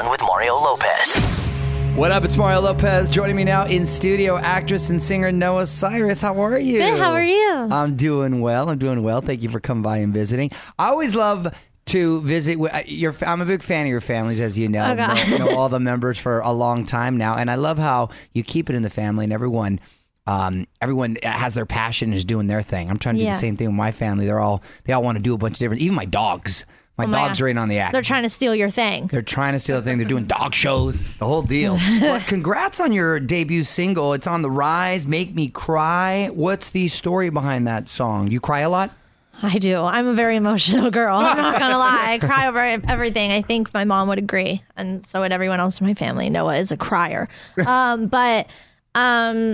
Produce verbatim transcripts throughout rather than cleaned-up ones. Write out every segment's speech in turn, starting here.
On with Mario Lopez. What up? It's Mario Lopez. Joining me now in studio, actress and singer Noah Cyrus. How are you? Good. How are you? I'm doing well. I'm doing well. Thank you for coming by and visiting. I always love to visit with your. I'm a big fan of your families, as you know. Oh, God. know, know all the members for a long time now, and I love how you keep it in the family and everyone. Um, everyone has their passion, is doing their thing. I'm trying to do Yeah. the same thing with my family. They're all they all want to do a bunch of different. Even my dogs. My Oh my dogs God. are in on the act. They're trying to steal your thing. They're trying to steal the thing. They're doing dog shows, the whole deal. But congrats on your debut single. It's on the rise, Make Me Cry. What's the story behind that song? You cry a lot? I do. I'm a very emotional girl. I'm not going to lie. I cry over everything. I think my mom would agree. And so would everyone else in my family. Noah is a crier. Um, but um,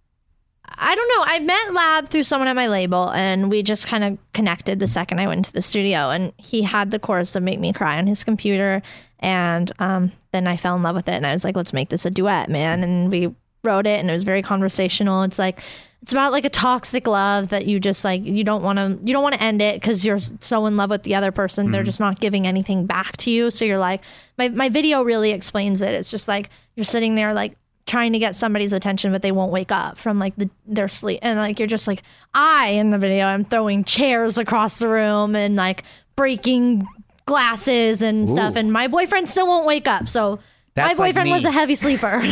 I don't know. I met Lab through someone at my label, and we just kind of connected the second I went into the studio. And he had the chorus of Make Me Cry on his computer. And um, then I fell in love with it. And I was like, let's make this a duet, man. And we wrote it, and it was very conversational. It's like, it's about like a toxic love that you just like, you don't want to, you don't want to end it because you're so in love with the other person. Mm-hmm. They're just not giving anything back to you. So you're like, my, my video really explains it. It's just like, you're sitting there like trying to get somebody's attention, but they won't wake up from like the, their sleep. And like, you're just like, I, in the video, I'm throwing chairs across the room and like breaking glasses and Ooh. stuff. And my boyfriend still won't wake up. So That's my like boyfriend me. was a heavy sleeper.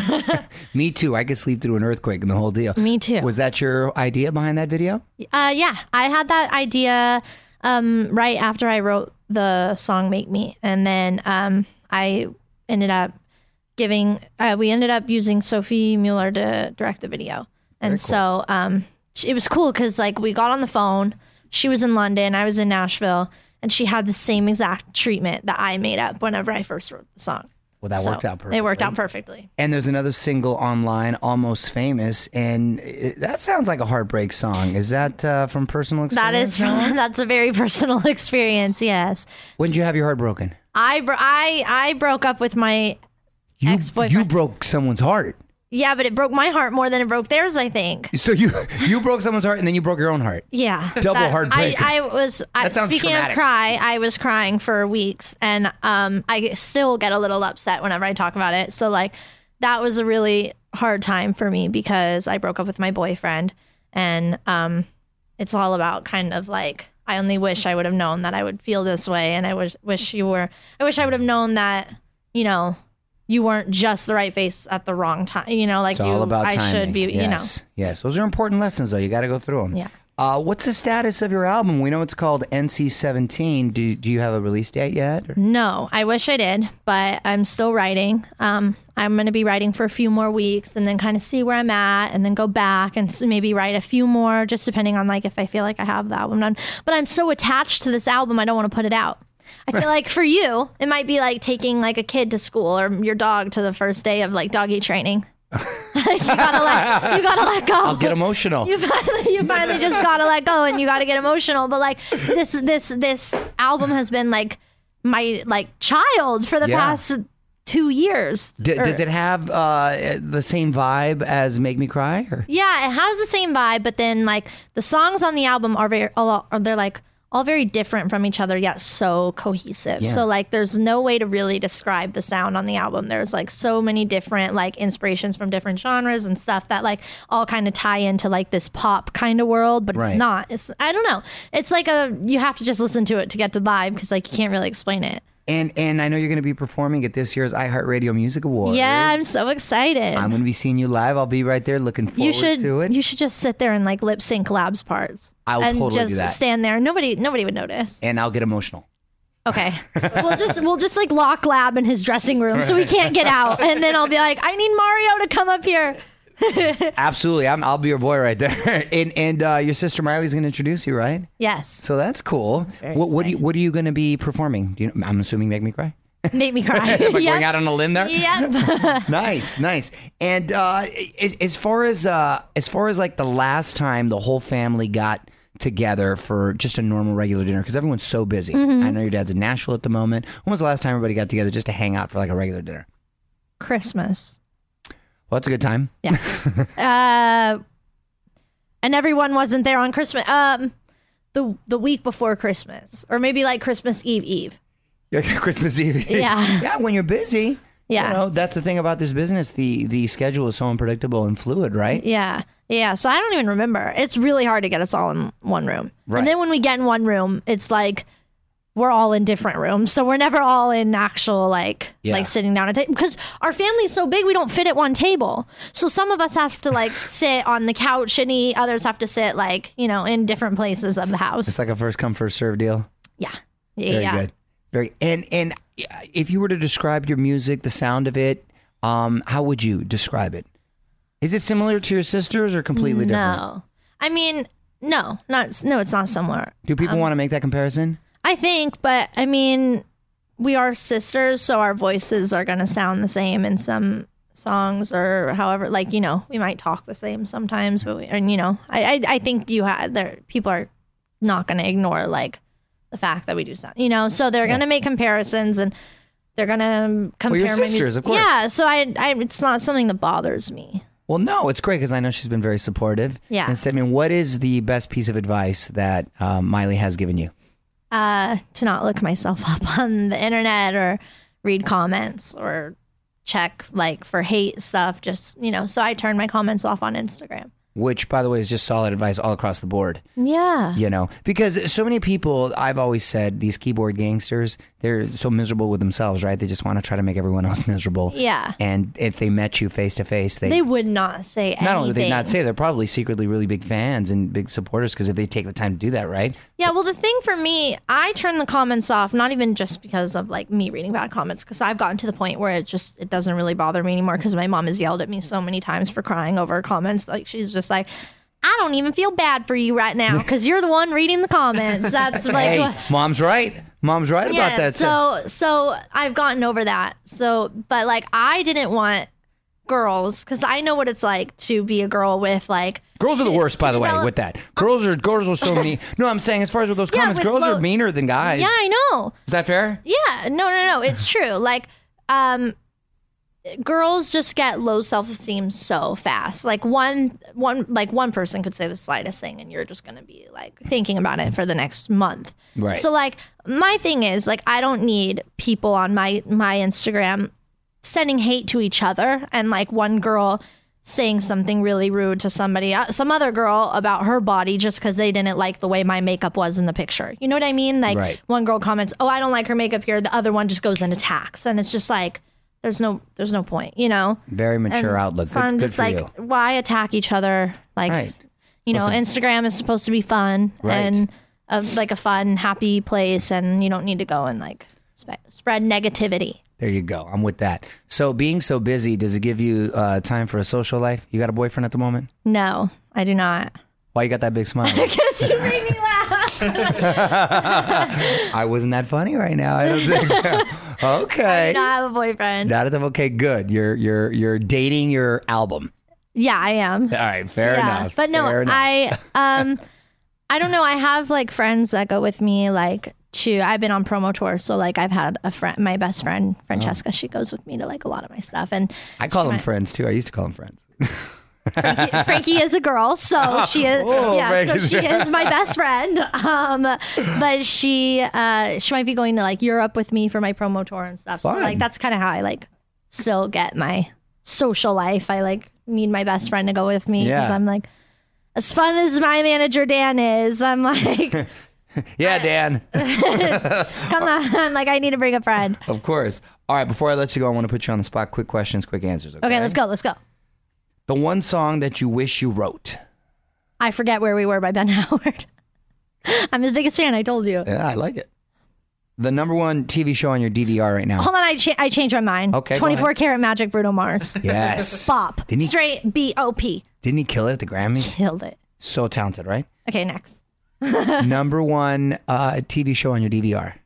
Me too. I could sleep through an earthquake and the whole deal. Me too. Was that your idea behind that video? Uh, yeah, I had that idea um, right after I wrote the song "Make Me," and then um, I ended up giving. Uh, we ended up using Sophie Mueller to direct the video, and Very cool. so um, it was cool because like we got on the phone. She was in London, I was in Nashville, and she had the same exact treatment that I made up whenever I first wrote the song. Well, that So worked out perfectly. It worked out perfectly. And there's another single online, Almost Famous, and it, that sounds like a heartbreak song. Is that uh, from personal That experience? is from, that's a very personal experience. Yes, When did you have your heart broken? I bro- I I broke up with my You, ex-boyfriend. you broke someone's heart. Yeah, but it broke my heart more than it broke theirs, I think. So you you broke someone's heart and then you broke your own heart. Yeah. Double That- heartbreak. I, I was, I, That sounds speaking traumatic. of cry, I was crying for weeks, and um, I still get a little upset whenever I talk about it. So, like, that was a really hard time for me because I broke up with my boyfriend, and um, it's all about kind of like, I only wish I would have known that I would feel this way, and I wish, wish you were, I wish I would have known that, you know, you weren't just the right face at the wrong time. You know, like It's you, all about I timing. should be, yes. you know. Yes. Those are important lessons, though. You got to go through them. Yeah. Uh, what's the status of your album? We know it's called N C seventeen. Do, do you have a release date yet? Or? No, I wish I did, but I'm still writing. Um, I'm going to be writing for a few more weeks and then kind of see where I'm at and then go back and s- maybe write a few more, just depending on like if I feel like I have the album done. But I'm so attached to this album, I don't want to put it out. I feel like for you, it might be like taking like a kid to school or your dog to the first day of like doggy training. Like, you gotta let you gotta let go. I'll get emotional. You finally, you finally just gotta let go, and you gotta get emotional. But like this, this, this album has been like my like child for the Yeah. past two years. D- Or- does it have uh, the same vibe as Make Me Cry? Or? Yeah, it has the same vibe, but then like the songs on the album are very, a lot, are they're like all very different from each other, yet so cohesive. Yeah. So like, there's no way to really describe the sound on the album. There's like so many different like inspirations from different genres and stuff that like all kind of tie into like this pop kind of world, but Right. it's not. It's I don't know. It's like a you have to just listen to it to get the vibe because like you can't really explain it. And and I know you're going to be performing at this year's iHeartRadio Music Awards. Yeah, I'm so excited. I'm going to be seeing you live. I'll be right there looking forward you should to it. you should just sit there and like lip sync Lab's parts. I'll and totally do just that. stand there. Nobody nobody would notice. and I'll get emotional. Okay. we'll just we'll just like lock Lab in his dressing room so he can't get out. And then I'll be like, I need Mario to come up here. Absolutely. I'm, I'll be your boy right there. and and uh, your sister Miley's going to introduce you, right? Yes. So that's cool. Very What, what, do you, exciting. what are you going to be performing? Do you know, I'm assuming Make Me Cry? Make me cry. Am I Yep. going out on a limb there? Yep. Nice, nice. And uh, as, as far as uh, as far as like the last time the whole family got together for just a normal regular dinner, because everyone's so busy. Mm-hmm. I know your dad's in Nashville at the moment. When was the last time everybody got together just to hang out for like a regular dinner? Christmas. Well, that's a good time. Yeah. uh, and everyone wasn't there on Christmas. Um, the the week before Christmas, or maybe like Christmas Eve Eve. Yeah, Christmas Eve. Yeah. Yeah, when you're busy. Yeah. You know, that's the thing about this business. The the schedule is so unpredictable and fluid, right? Yeah. Yeah. So I don't even remember. It's really hard to get us all in one room. Right. And then when we get in one room, it's like we're all in different rooms. So we're never all in actual like Yeah. like sitting down at a table because our family's so big we don't fit at one table. So some of us have to like sit on the couch and eat. Others have to sit like, you know, in different places of the house. It's like a first come, first serve deal. Yeah. Yeah. Very yeah. good. Very and and if you were to describe your music, the sound of it, um, how would you describe it? Is it similar to your sisters or completely different? No. I mean, no, not no, it's not similar. Do people Um, want to make that comparison? I think, but I mean, we are sisters, so our voices are going to sound the same in some songs or however, like, you know, we might talk the same sometimes, but we, and you know, I, I, I think you had there, people are not going to ignore like the fact that we do sound, you know, so they're going to make comparisons and they're going to compare your my sisters, music. of course. Yeah. So I, I, it's not something that bothers me. Well, no, it's great because I know she's been very supportive. Yeah. Instead, I mean, what is the best piece of advice that um, Miley has given you? Uh, to not look myself up on the internet or read comments or check like for hate stuff. Just, you know, so I turn my comments off on Instagram. Which, by the way, is just solid advice all across the board. Yeah. You know, because so many people, I've always said, these keyboard gangsters, they're so miserable with themselves, right? They just want to try to make everyone else miserable. Yeah. And if they met you face to face, they They would not say anything. not only would they not say, they're probably secretly really big fans and big supporters because if they take the time to do that, right? Yeah, well, the thing for me, I turn the comments off, not even just because of like me reading bad comments, because I've gotten to the point where it just it doesn't really bother me anymore because my mom has yelled at me so many times for crying over comments. Like she's just like, I don't even feel bad for you right now because you're the one reading the comments. That's like, Hey, mom's right. Mom's right yeah. about that. So, so I've gotten over that. So, but like, I didn't want girls because I know what it's like to be a girl with like. Girls are the worst, by the way, develop- with that. Girls are girls are so mean. No, I'm saying as far as with those Yeah, comments, with girls low- are meaner than guys. Yeah, I know. Is that fair? Yeah, no, no, no. It's true. Like, um, girls just get low self-esteem so fast. Like one, one, like one person could say the slightest thing, and you're just gonna be like thinking about it for the next month. Right. So, like, my thing is, like, I don't need people on my my Instagram sending hate to each other, and like one girl saying something really rude to somebody, uh, some other girl about her body just because they didn't like the way my makeup was in the picture. You know what I mean? Like Right. one girl comments, "Oh, I don't like her makeup here." The other one just goes and attacks, and it's just like there's no there's no point, you know. Very mature And outlook. So Good, I'm good just for like, you. why attack each other? Like, Right. you know, Listen. Instagram is supposed to be fun Right. and a, like a fun, happy place, and you don't need to go and like spe- spread negativity. There you go. I'm with that. So being so busy, does it give you uh, time for a social life? You got a boyfriend at the moment? No, I do not. Why you got that big smile? Because you make me laugh. I wasn't that funny right now. I don't think. Okay. I do not have a boyfriend. Not at the, okay, good. You're you're you're dating your album. Yeah, I am. All right, fair yeah, enough. but no, fair enough. I um, I don't know. I have like friends that go with me, like to. I've been on promo tours, so like I've had a friend, my best friend Francesca. She goes with me to like a lot of my stuff, and I call she them might- friends too. I used to call them friends. Frankie, Frankie is a girl, so she is. Oh, yeah, so Frankie's- she is my best friend. Um, but she uh, she might be going to like Europe with me for my promo tour and stuff. Fun. So like that's kind of how I like still get my social life. I like need my best friend to go with me because Yeah. I'm like as fun as my manager Dan is. I'm like, Yeah, Dan. come on. I'm like I need to bring a friend. Of course. All right, before I let you go, I want to put you on the spot. Quick questions, quick answers. Okay, Okay, let's go. Let's go. The one song that you wish you wrote. I Forget Where We Were by Ben Howard. I'm his biggest fan. I told you. Yeah, I like it. The number one T V show on your D V R right now. Hold on, I, cha- I changed my mind. Okay, go twenty-four ahead. karat magic Bruno Mars. Yes. Bop. Didn't he- Straight B O P. Didn't he kill it at the Grammys? Killed it. So talented, right? Okay, next. Number one uh, T V show on your D V R.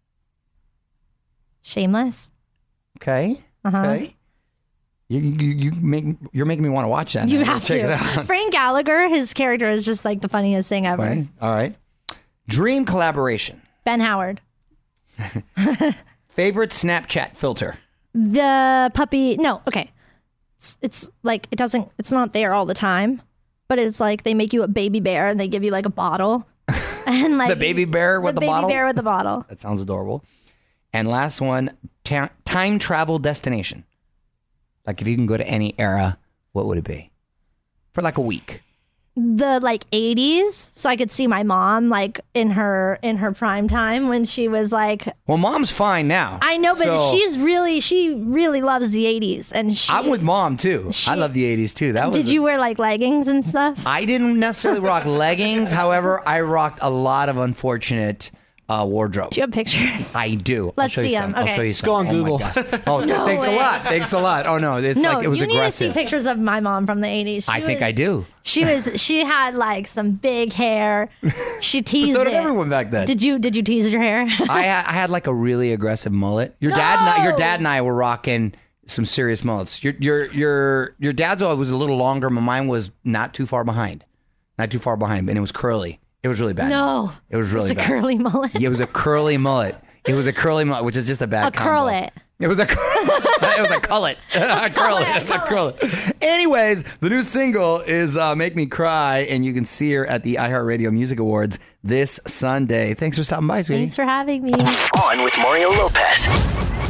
Shameless. Okay. Uh-huh. Okay. You, you, you make, you're making me want to watch that. You now. have Check to. it out. Frank Gallagher, his character is just like the funniest thing ever. Fine. All right. Dream collaboration. Ben Howard. Favorite Snapchat filter. The puppy. No, okay. It's, it's like, it doesn't, it's not there all the time, but it's like they make you a baby bear and they give you like a bottle. And like The baby bear with the baby bottle? bear with the bottle. That sounds adorable. And last one, ta- time travel destination. Like if you can go to any era, what would it be? For like a week. The like eighties, so I could see my mom like in her in her prime time when she was like. Well, mom's fine now. I know, but so she's really she really loves the eighties, and she. I'm with mom too. She, I love the eighties too. That was. Did a, you wear like leggings and stuff? I didn't necessarily rock leggings. However, I rocked a lot of unfortunate uh, wardrobe. Do you have pictures? I do. Let's I'll show see you some. them. Okay. I'll show you Let's some. go on Oh Google. my gosh. Oh, No thanks way. a lot. Thanks a lot. Oh no, it's no, like it was you aggressive. need to see pictures of my mom from the eighties. She I think was, I do. She was. She had like some big hair. She teased So did it. everyone back then. Did you? Did you tease your hair? I had, I had like a really aggressive mullet. Your dad and I, your No! dad and I were rocking some serious mullets. Your your your your dad's was a little longer, but mine was not too far behind. Not too far behind, and it was curly. It was really bad. No. It was really It was a bad. curly mullet. It was a curly mullet. It was a curly mullet, which is just a bad A combo. curlet. It was a it was a cullet. a curlet. A curlet. Anyways, the new single is uh, Make Me Cry, and you can see her at the iHeartRadio Music Awards this Sunday. Thanks for stopping by, sweetie. Thanks for having me. On with Mario Lopez.